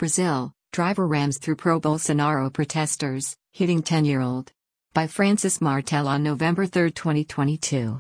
Brazil, driver rams through pro-Bolsonaro protesters, hitting 10-year-old. By Francis Martel on November 3, 2022.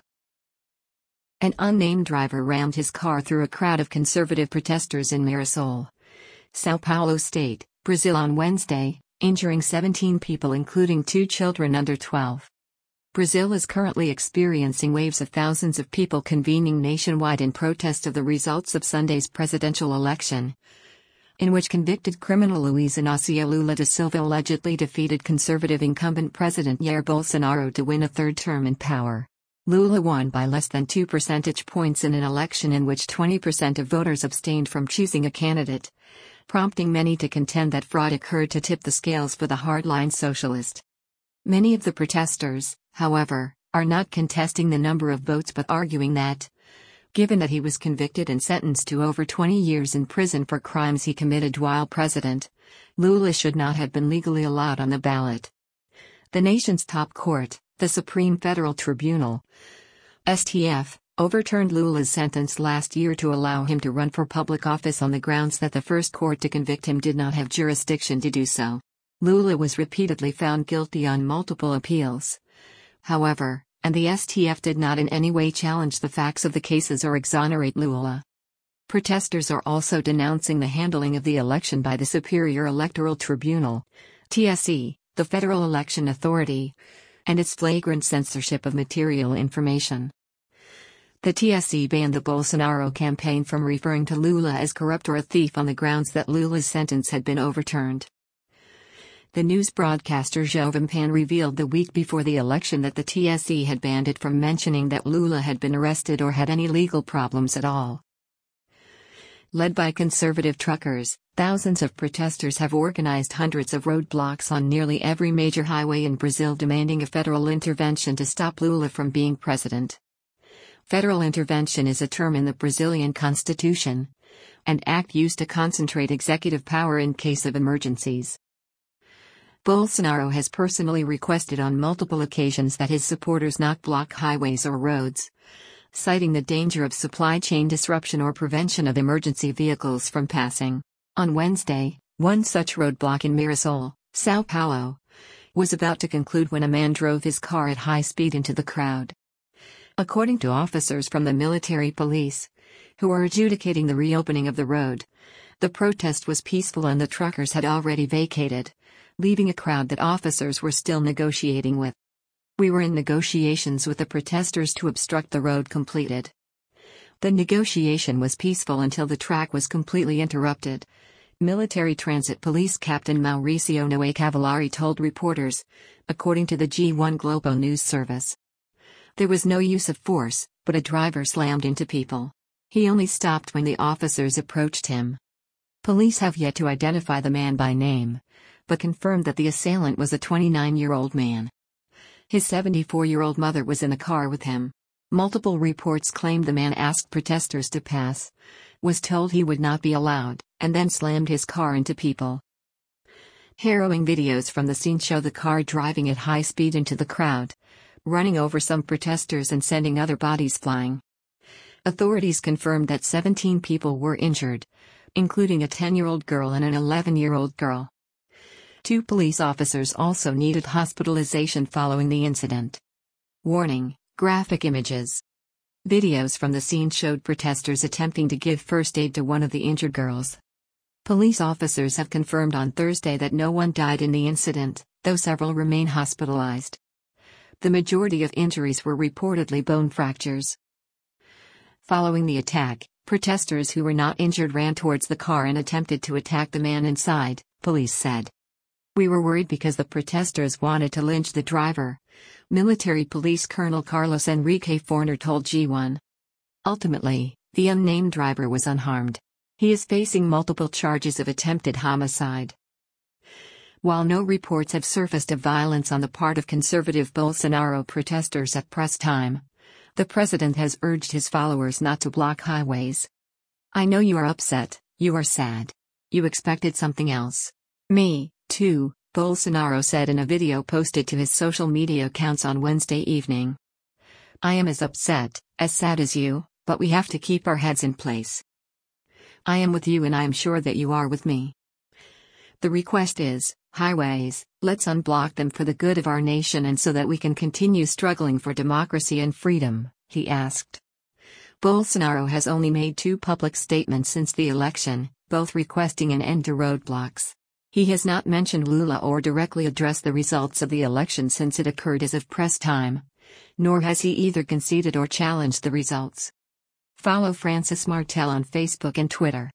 An unnamed driver rammed his car through a crowd of conservative protesters in Mirassol, São Paulo state, Brazil on Wednesday, injuring 17 people including 2 children under 12. Brazil is currently experiencing waves of thousands of people convening nationwide in protest of the results of Sunday's presidential election, in which convicted criminal Luiz Inácio Lula da Silva allegedly defeated conservative incumbent President Jair Bolsonaro to win a third term in power. Lula won by less than 2 percentage points in an election in which 20% of voters abstained from choosing a candidate, prompting many to contend that fraud occurred to tip the scales for the hardline socialist. Many of the protesters, however, are not contesting the number of votes but arguing that, given that he was convicted and sentenced to over 20 years in prison for crimes he committed while president, Lula should not have been legally allowed on the ballot. The nation's top court, the Supreme Federal Tribunal, STF, overturned Lula's sentence last year to allow him to run for public office on the grounds that the first court to convict him did not have jurisdiction to do so. Lula was repeatedly found guilty on multiple appeals, however, and the STF did not in any way challenge the facts of the cases or exonerate Lula. Protesters are also denouncing the handling of the election by the Superior Electoral Tribunal, TSE, the Federal Election Authority, and its flagrant censorship of material information. The TSE banned the Bolsonaro campaign from referring to Lula as corrupt or a thief on the grounds that Lula's sentence had been overturned. The news broadcaster Jovem Pan revealed the week before the election that the TSE had banned it from mentioning that Lula had been arrested or had any legal problems at all. Led by conservative truckers, thousands of protesters have organized hundreds of roadblocks on nearly every major highway in Brazil demanding a federal intervention to stop Lula from being president. Federal intervention is a term in the Brazilian constitution, an act used to concentrate executive power in case of emergencies. Bolsonaro has personally requested on multiple occasions that his supporters not block highways or roads, citing the danger of supply chain disruption or prevention of emergency vehicles from passing. On Wednesday, one such roadblock in Mirassol, São Paulo, was about to conclude when a man drove his car at high speed into the crowd. According to officers from the military police, who are adjudicating the reopening of the road, the protest was peaceful and the truckers had already vacated, leaving a crowd that officers were still negotiating with. "We were in negotiations with the protesters to obstruct the road completed. The negotiation was peaceful until the track was completely interrupted," Military Transit Police Captain Mauricio Noé Cavallari told reporters, according to the G1 Globo News service. "There was no use of force, but a driver slammed into people. He only stopped when the officers approached him." Police have yet to identify the man by name, but confirmed that the assailant was a 29-year-old man. His 74-year-old mother was in the car with him. Multiple reports claimed the man asked protesters to pass, was told he would not be allowed, and then slammed his car into people. Harrowing videos from the scene show the car driving at high speed into the crowd, running over some protesters and sending other bodies flying. Authorities confirmed that 17 people were injured, including a 10-year-old girl and an 11-year-old girl. 2 police officers also needed hospitalization following the incident. Warning: graphic images. Videos from the scene showed protesters attempting to give first aid to one of the injured girls. Police officers have confirmed on Thursday that no one died in the incident, though several remain hospitalized. The majority of injuries were reportedly bone fractures. Following the attack, protesters who were not injured ran towards the car and attempted to attack the man inside, police said. "We were worried because the protesters wanted to lynch the driver," Military Police Colonel Carlos Enrique Forner told G1. Ultimately, the unnamed driver was unharmed. He is facing multiple charges of attempted homicide. While no reports have surfaced of violence on the part of conservative Bolsonaro protesters at press time, the president has urged his followers not to block highways. "I know you are upset, you are sad. You expected something else. Me, too," Bolsonaro said in a video posted to his social media accounts on Wednesday evening. "I am as upset, as sad as you, but we have to keep our heads in place. I am with you and I am sure that you are with me. The request is, highways, let's unblock them for the good of our nation and so that we can continue struggling for democracy and freedom, he asked. Bolsonaro has only made 2 public statements since the election, both requesting an end to roadblocks. He has not mentioned Lula or directly addressed the results of the election since it occurred as of press time. Nor has he either conceded or challenged the results. Follow Francis Martel on Facebook and Twitter.